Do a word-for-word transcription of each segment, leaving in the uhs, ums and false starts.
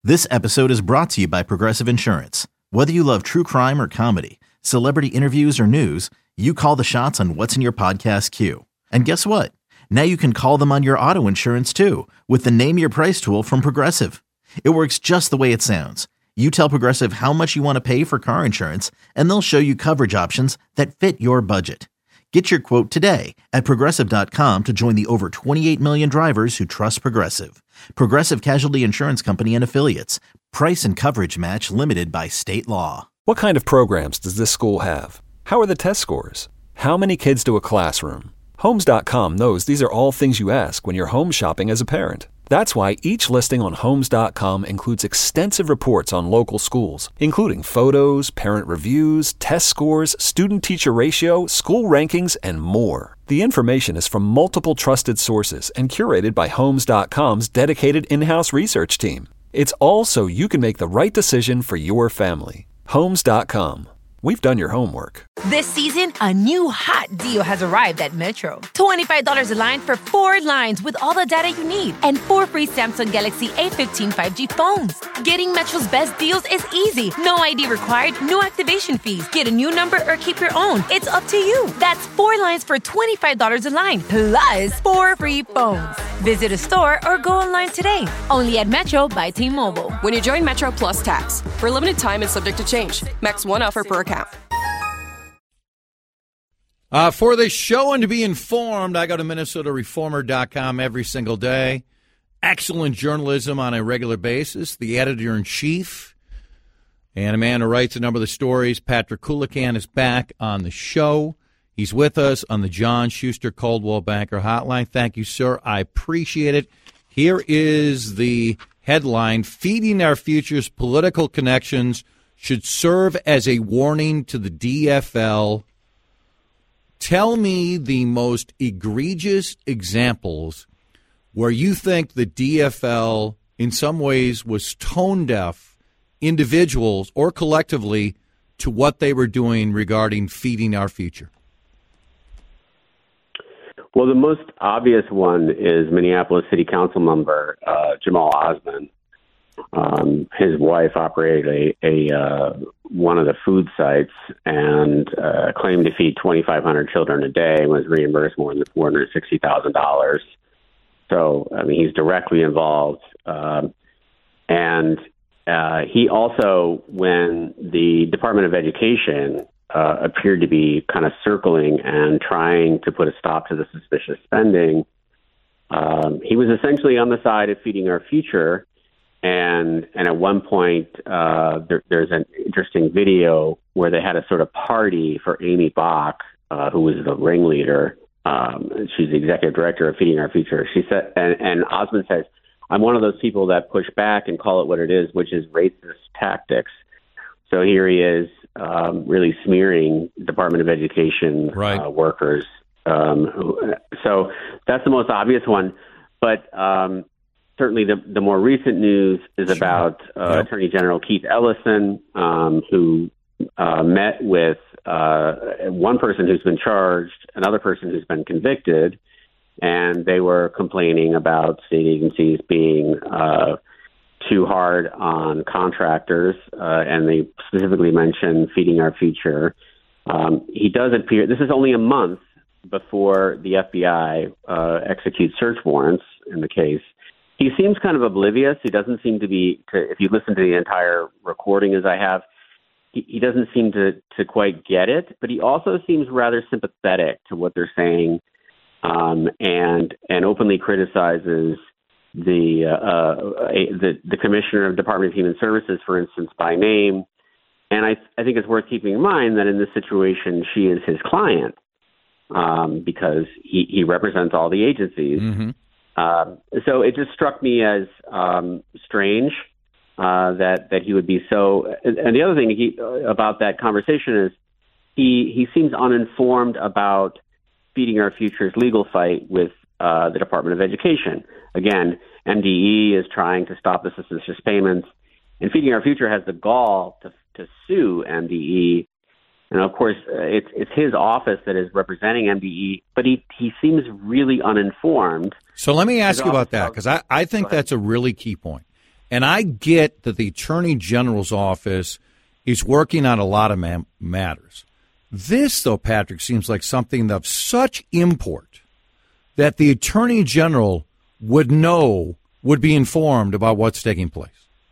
This episode is brought to you by Progressive Insurance. Whether you love true crime or comedy, celebrity interviews or news, you call the shots on what's in your podcast queue. And guess what? Now you can call them on your auto insurance too with the Name Your Price tool from Progressive. It works just the way it sounds. You tell Progressive how much you want to pay for car insurance, and they'll show you coverage options that fit your budget. Get your quote today at Progressive dot com to join the over twenty-eight million drivers who trust Progressive. Progressive Casualty Insurance Company and Affiliates. Price and coverage match limited by state law. What kind of programs does this school have? How are the test scores? How many kids to a classroom? Homes dot com knows these are all things you ask when you're home shopping as a parent. That's why each listing on Homes dot com includes extensive reports on local schools, including photos, parent reviews, test scores, student-teacher ratio, school rankings, and more. The information is from multiple trusted sources and curated by Homes dot com's dedicated in-house research team. It's all so you can make the right decision for your family. Homes dot com. We've done your homework. This season, a new hot deal has arrived at Metro. twenty-five dollars a line for four lines with all the data you need and four free Samsung Galaxy A fifteen five G phones. Getting Metro's best deals is easy. No I D required, no activation fees. Get a new number or keep your own. It's up to you. That's four lines for twenty-five dollars a line, plus four free phones. Visit a store or go online today. Only at Metro by T-Mobile. When you join Metro Plus Tax. For a limited time and subject to change. Max one offer per account. Uh, for this show and to be informed, I go to Minnesota Reformer dot com every single day. Excellent journalism on a regular basis. The editor-in-chief and a man who writes a number of the stories, Patrick Coolican, is back on the show. He's with us on the John Schuster Coldwell Banker Hotline. Thank you, sir. I appreciate it. Here is the headline: Feeding Our Future's Political Connections should serve as a warning to the D F L. Tell me the most egregious examples where you think the D F L in some ways was tone deaf, individuals or collectively, to what they were doing regarding feeding our future. Well, the most obvious one is Minneapolis City Council member uh, Jamal Osman. Um, his wife operated a, a uh, one of the food sites and uh, claimed to feed twenty-five hundred children a day and was reimbursed more than four hundred sixty thousand dollars. So, I mean, he's directly involved. Um, and uh, he also, when the Department of Education uh, appeared to be kind of circling and trying to put a stop to the suspicious spending, um, he was essentially on the side of feeding our future. And and at one point, uh, there, there's an interesting video where they had a sort of party for Amy Bach, uh, who was the ringleader. Um, she's the executive director of Feeding Our Future. She said, and, and Osmond says, "I'm one of those people that push back and call it what it is, which is racist tactics." So here he is, um, really smearing Department of Education right. uh, workers. Um, who, so that's the most obvious one, but. Um, Certainly, the, the more recent news is sure. about uh, yep. Attorney General Keith Ellison, um, who uh, met with uh, one person who's been charged, another person who's been convicted, and they were complaining about state agencies being uh, too hard on contractors, uh, and they specifically mentioned Feeding Our Future. Um, he does appear, this is only a month before the F B I uh, executes search warrants in the case. He seems kind of oblivious. He doesn't seem to be, to, if you listen to the entire recording as I have, he, he doesn't seem to, to quite get it, but he also seems rather sympathetic to what they're saying um, and and openly criticizes the, uh, a, the the Commissioner of Department of Human Services, for instance, by name. And I, I think it's worth keeping in mind that in this situation, she is his client um, because he, he represents all the agencies. Mm-hmm. Um, so it just struck me as um, strange uh, that that he would be so. And, and the other thing he, about that conversation is he he seems uninformed about Feeding Our Future's legal fight with uh, the Department of Education. Again, M D E is trying to stop the suspicious payments, and Feeding Our Future has the gall to to sue M D E. And of course, uh, it's it's his office that is representing M D E, but he, he seems really uninformed. So let me ask you about that, because I, I think that's a really key point. And I get that the Attorney General's office is working on a lot of ma- matters. This, though, Patrick, seems like something of such import that the Attorney General would know, would be informed about what's taking place.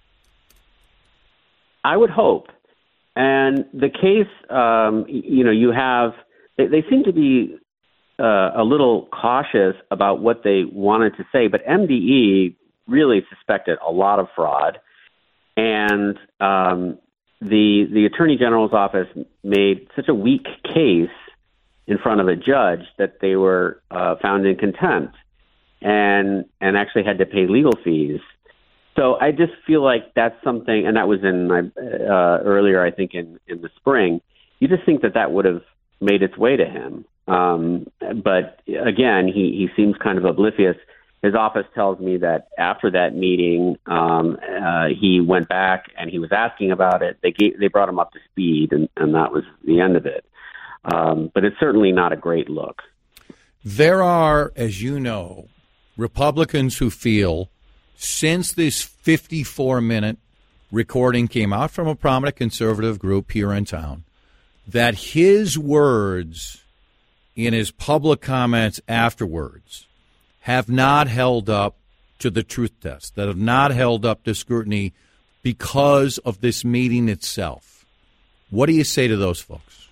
I would hope. And the case, um, you know, you have, they, they seem to be uh, a little cautious about what they wanted to say, but M D E really suspected a lot of fraud. And um, the the Attorney General's office made such a weak case in front of a judge that they were uh, found in contempt and and actually had to pay legal fees. So I just feel like that's something, and that was in uh, earlier, I think, in, in the spring. You just think that that would have made its way to him. Um, but again, he, he seems kind of oblivious. His office tells me that after that meeting, um, uh, he went back and he was asking about it. They gave, they brought him up to speed, and, and that was the end of it. Um, but it's certainly not a great look. There are, as you know, Republicans who feel, since this fifty-four minute recording came out from a prominent conservative group here in town, that his words in his public comments afterwards have not held up to the truth test, that have not held up to scrutiny because of this meeting itself. What do you say to those folks?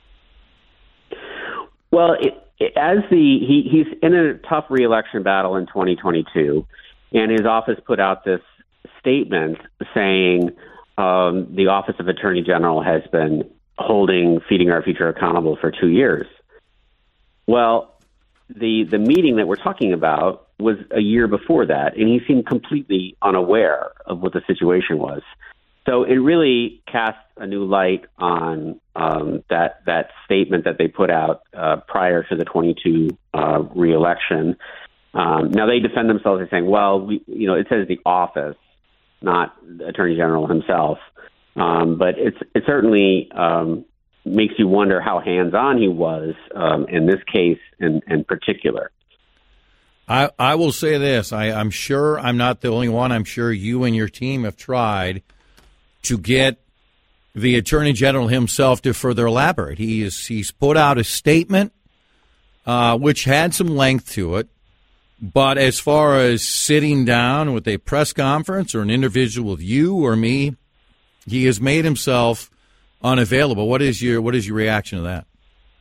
Well, it, it, as the he, he's in a tough reelection battle in twenty twenty-two, and his office put out this statement saying um, the Office of Attorney General has been holding Feeding Our Future accountable for two years. Well, the the meeting that we're talking about was a year before that, and he seemed completely unaware of what the situation was. So it really casts a new light on um, that that statement that they put out uh, prior to the twenty-two uh, reelection. Um, now they defend themselves as saying, "Well, we, you know, it says the office, not the Attorney General himself." Um, but it's it certainly um, makes you wonder how hands-on he was um, in this case in, in particular. I, I will say this. I, I'm sure I'm not the only one. I'm sure you and your team have tried to get the Attorney General himself to further elaborate. He is he's put out a statement uh, which had some length to it, but as far as sitting down with a press conference or an individual with you or me, he has made himself unavailable. What is your what is your reaction to that?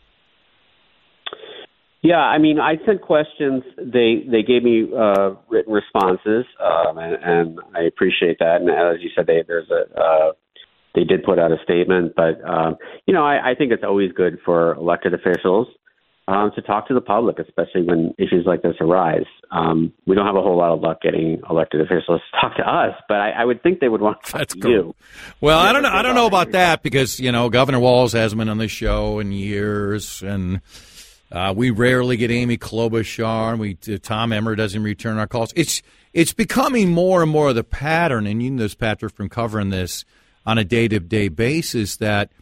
Yeah, I mean, I sent questions. They they gave me uh, written responses, um, and, and I appreciate that. And as you said, they there's a uh, they did put out a statement, but um, you know, I, I think it's always good for elected officials um, to talk to the public, especially when issues like this arise. Um, we don't have a whole lot of luck getting elected officials to talk to us, but I, I would think they would want to talk That's to cool. you. Well, I don't know. I don't know about that because you know Governor Walz hasn't been on this show in years, and uh, we rarely get Amy Klobuchar, and we uh, Tom Emmer doesn't return our calls. It's it's becoming more and more of the pattern, and you know this, Patrick, from covering this on a day-to-day basis, that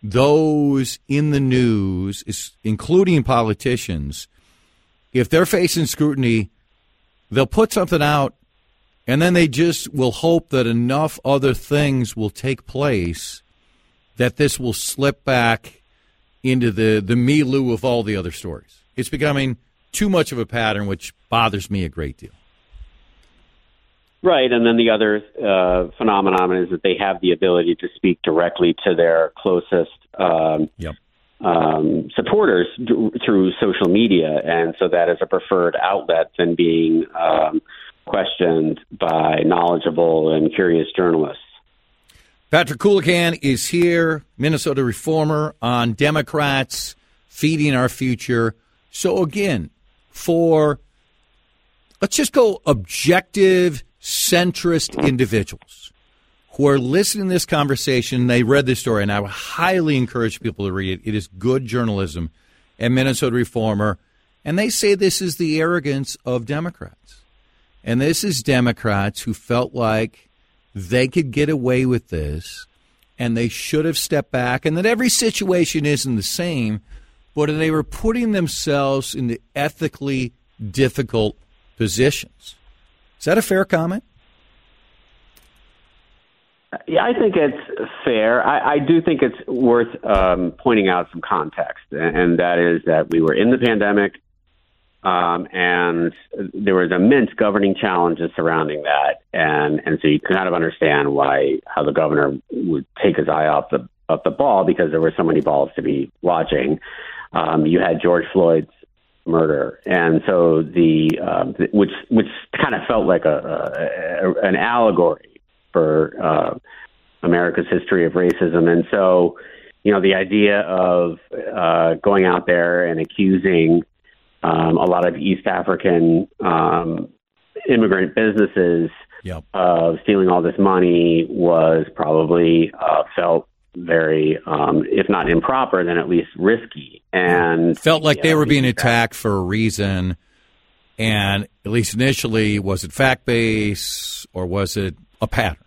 those in the news, including politicians, if they're facing scrutiny, they'll put something out, and then they just will hope that enough other things will take place that this will slip back into the, the milieu of all the other stories. It's becoming too much of a pattern, which bothers me a great deal. Right, and then the other uh, phenomenon is that they have the ability to speak directly to their closest um, yep. um, supporters d- through social media, and so that is a preferred outlet than being um, questioned by knowledgeable and curious journalists. Patrick Coolican is here, Minnesota reformer, on Democrats feeding our future. So again, for, let's just go objective, centrist individuals who are listening to this conversation. They read this story, and I would highly encourage people to read it. It is good journalism at Minnesota Reformer, and they say this is the arrogance of Democrats. And this is Democrats who felt like they could get away with this, and they should have stepped back, and that every situation isn't the same, but they were putting themselves into ethically difficult positions. Is that a fair comment? Yeah, I think it's fair. I, I do think it's worth um, pointing out some context, and that is that we were in the pandemic, um, and there was immense governing challenges surrounding that, and, and so you kind of understand why how the governor would take his eye off the off the ball, because there were so many balls to be watching. Um, you had George Floyd's murder, and so the um, which which kind of felt like a, a an allegory for uh, America's history of racism. And so, you know, the idea of uh, going out there and accusing um, a lot of East African um, immigrant businesses yep. of stealing all this money was probably uh, felt very, um, if not improper, then at least risky. And felt like yeah, they were being attacked for a reason. And at least initially, was it fact-based or was it a pattern?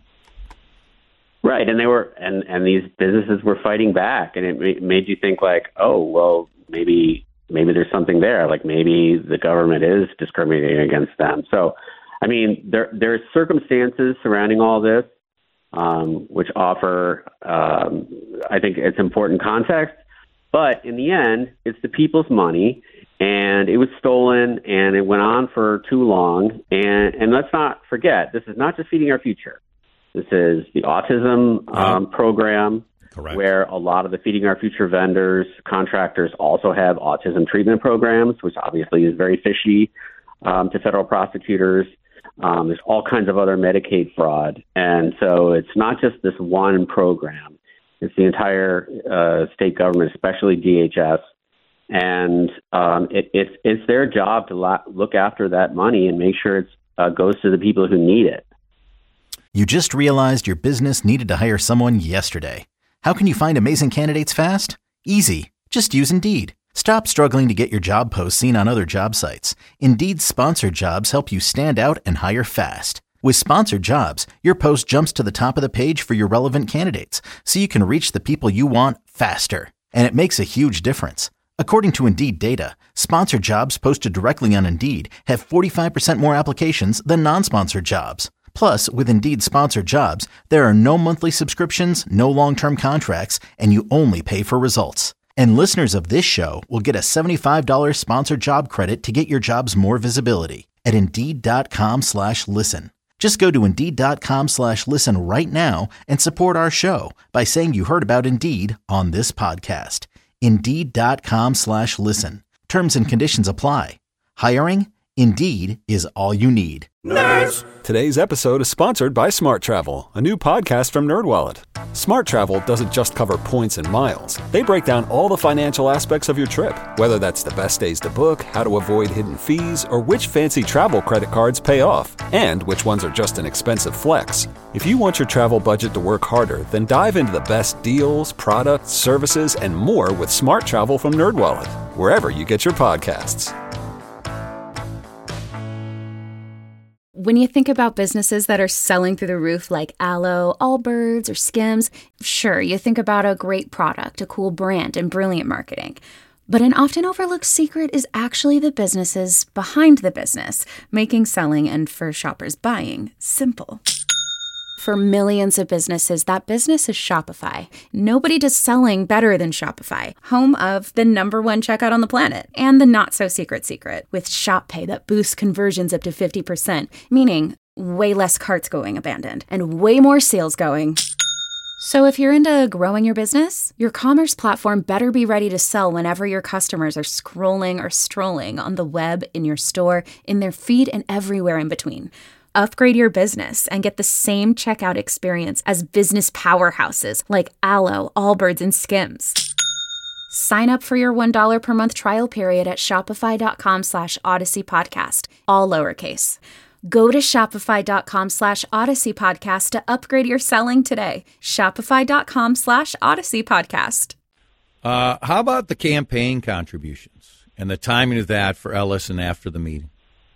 Right, and they were, and, and these businesses were fighting back, and it made you think like, oh, well, maybe maybe there's something there, like maybe the government is discriminating against them. So, I mean, there there's circumstances surrounding all this, um, which offer, um, I think, it's important context. But in the end, it's the people's money, and it was stolen, and it went on for too long. And and let's not forget, this is not just feeding our future. This is the autism um, program, Correct. Where a lot of the Feeding Our Future vendors, contractors also have autism treatment programs, which obviously is very fishy um, to federal prosecutors. Um, there's all kinds of other Medicaid fraud. And so it's not just this one program. It's the entire uh, state government, especially D H S. And um, it, it's, it's their job to la- look after that money and make sure it uh, goes to the people who need it. You just realized your business needed to hire someone yesterday. How can you find amazing candidates fast? Easy. Just use Indeed. Stop struggling to get your job posts seen on other job sites. Indeed's sponsored jobs help you stand out and hire fast. With sponsored jobs, your post jumps to the top of the page for your relevant candidates, so you can reach the people you want faster. And it makes a huge difference. According to Indeed data, sponsored jobs posted directly on Indeed have forty-five percent more applications than non-sponsored jobs. Plus, with Indeed sponsored jobs, there are no monthly subscriptions, no long-term contracts, and you only pay for results. And listeners of this show will get a seventy-five dollars sponsored job credit to get your jobs more visibility at Indeed.com slash listen. Just go to Indeed.com slash listen right now and support our show by saying you heard about Indeed on this podcast. Indeed.com slash listen. Terms and conditions apply. Hiring? Indeed is all you need. Nerds! Today's episode is sponsored by Smart Travel, a new podcast from NerdWallet. Smart Travel doesn't just cover points and miles. They break down all the financial aspects of your trip, whether that's the best days to book, how to avoid hidden fees, or which fancy travel credit cards pay off, and which ones are just an expensive flex. If you want your travel budget to work harder, then dive into the best deals, products, services, and more with Smart Travel from NerdWallet, wherever you get your podcasts. When you think about businesses that are selling through the roof like Aloe, Allbirds, or Skims, sure, you think about a great product, a cool brand, and brilliant marketing. But an often overlooked secret is actually the businesses behind the business, making selling and, for shoppers, buying simple. For millions of businesses, that business is Shopify. Nobody does selling better than Shopify, home of the number one checkout on the planet, and the not-so-secret secret, with Shop Pay that boosts conversions up to fifty percent, meaning way less carts going abandoned, and way more sales going. So if you're into growing your business, your commerce platform better be ready to sell whenever your customers are scrolling or strolling on the web, in your store, in their feed, and everywhere in between. Upgrade your business and get the same checkout experience as business powerhouses like Aloe, Allbirds, and Skims. Sign up for your one dollar per month trial period at shopify.com slash Odyssey Podcast, all lowercase. Go to shopify.com slash Odyssey Podcast to upgrade your selling today. Shopify.com slash Odyssey Podcast. Uh, how about the campaign contributions and the timing of that for Ellison after the meeting?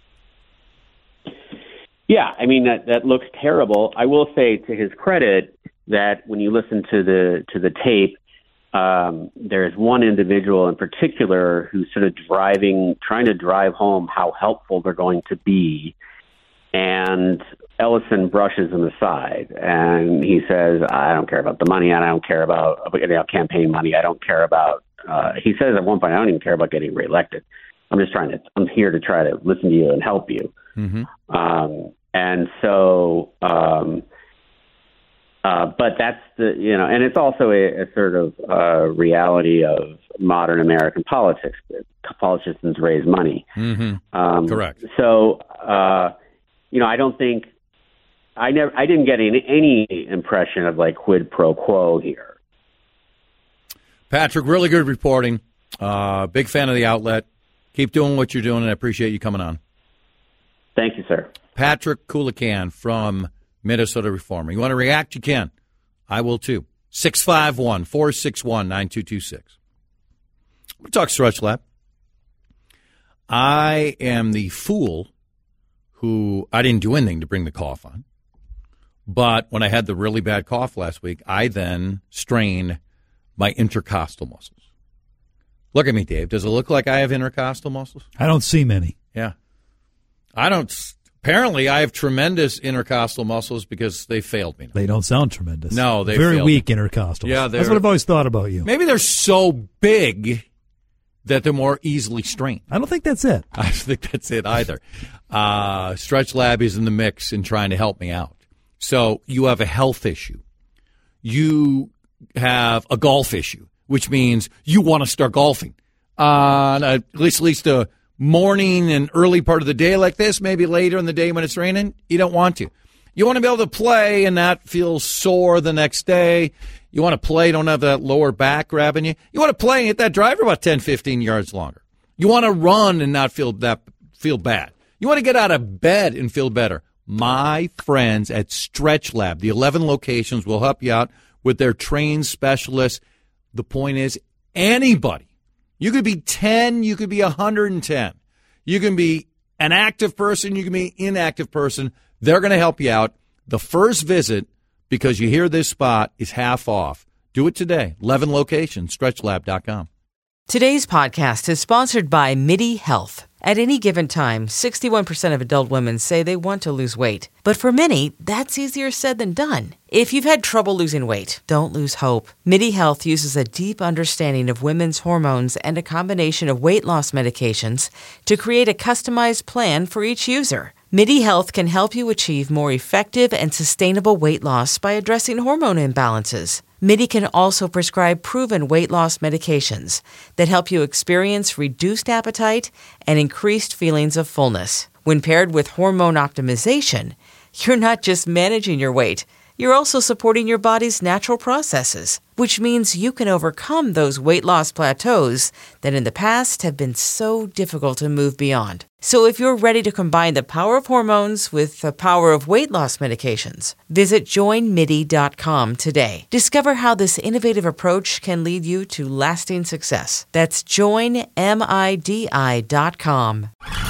Yeah, I mean, that, that looks terrible. I will say to his credit that when you listen to the to the tape, um, there is one individual in particular who's sort of driving, trying to drive home how helpful they're going to be. And Ellison brushes him aside, and he says, I don't care about the money. I don't care about, you know, campaign money. I don't care about, uh, he says at one point, I don't even care about getting reelected. I'm just trying to, I'm here to try to listen to you and help you. Mm-hmm. Um, and so, um, uh, but that's the, you know, and it's also a, a sort of uh, reality of modern American politics. Politicians raise money. Mm-hmm. Um, Correct. So, uh, you know, I don't think, I never, I didn't get any, any impression of like quid pro quo here. Patrick, really good reporting. Uh, big fan of the outlet. Keep doing what you're doing, and I appreciate you coming on. Thank you, sir. Patrick Coolican from Minnesota Reformer. You want to react? You can. I will too. six five one, four six one, nine two two six. We'll talk Stretch Lab. I am the fool who, I didn't do anything to bring the cough on. But when I had the really bad cough last week, I then strained my intercostal muscles. Look at me, Dave. Does it look like I have intercostal muscles? I don't see many. Yeah. I don't. Apparently, I have tremendous intercostal muscles because they failed me. They don't sound tremendous. No, they Very failed weak me. intercostals. Yeah, that's what I've always thought about you. Maybe they're so big that they're more easily strained. I don't think that's it. I don't think that's it either. Uh, Stretch Lab is in the mix in trying to help me out. So you have a health issue. You have a golf issue, which means you want to start golfing on at least, at least a morning and early part of the day like this, maybe later in the day when it's raining. You don't want to. You want to be able to play and not feel sore the next day. You want to play, don't have that lower back grabbing you. You want to play and hit that driver about ten, fifteen yards longer. You want to run and not feel that feel bad. You want to get out of bed and feel better. My friends at Stretch Lab, the eleven locations, will help you out with their trained specialists. The point is, anybody. You could be ten, you could be one hundred ten. You can be an active person, you can be an inactive person. They're going to help you out. The first visit, because you hear this spot, is half off. Do it today. eleven locations, stretch lab dot com. Today's podcast is sponsored by MIDI Health. At any given time, sixty-one percent of adult women say they want to lose weight. But for many, that's easier said than done. If you've had trouble losing weight, don't lose hope. MIDI Health uses a deep understanding of women's hormones and a combination of weight loss medications to create a customized plan for each user. MIDI Health can help you achieve more effective and sustainable weight loss by addressing hormone imbalances. MIDI can also prescribe proven weight loss medications that help you experience reduced appetite and increased feelings of fullness. When paired with hormone optimization, you're not just managing your weight, you're also supporting your body's natural processes, which means you can overcome those weight loss plateaus that in the past have been so difficult to move beyond. So if you're ready to combine the power of hormones with the power of weight loss medications, visit join midi dot com today. Discover how this innovative approach can lead you to lasting success. That's join midi dot com.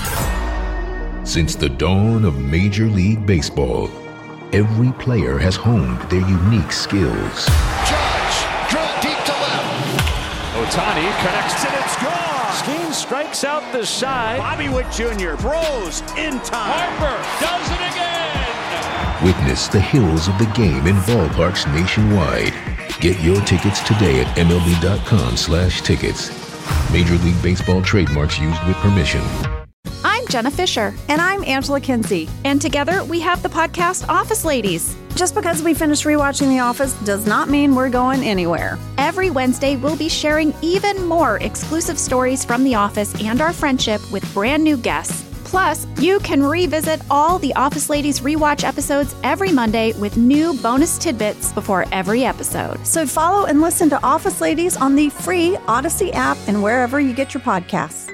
Since the dawn of Major League Baseball, every player has honed their unique skills. Judge, drill deep to left. Ohtani connects and it's gone. Skeen strikes out the side. Bobby Witt Junior throws in time. Harper does it again. Witness the hills of the game in ballparks nationwide. Get your tickets today at M L B dot com slash tickets. Major League Baseball trademarks used with permission. I'm Jenna Fisher. And I'm Angela Kinsey. And together we have the podcast Office Ladies. Just because we finished rewatching The Office does not mean we're going anywhere. Every Wednesday, we'll be sharing even more exclusive stories from The Office and our friendship with brand new guests. Plus, you can revisit all the Office Ladies rewatch episodes every Monday with new bonus tidbits before every episode. So follow and listen to Office Ladies on the free Odyssey app and wherever you get your podcasts.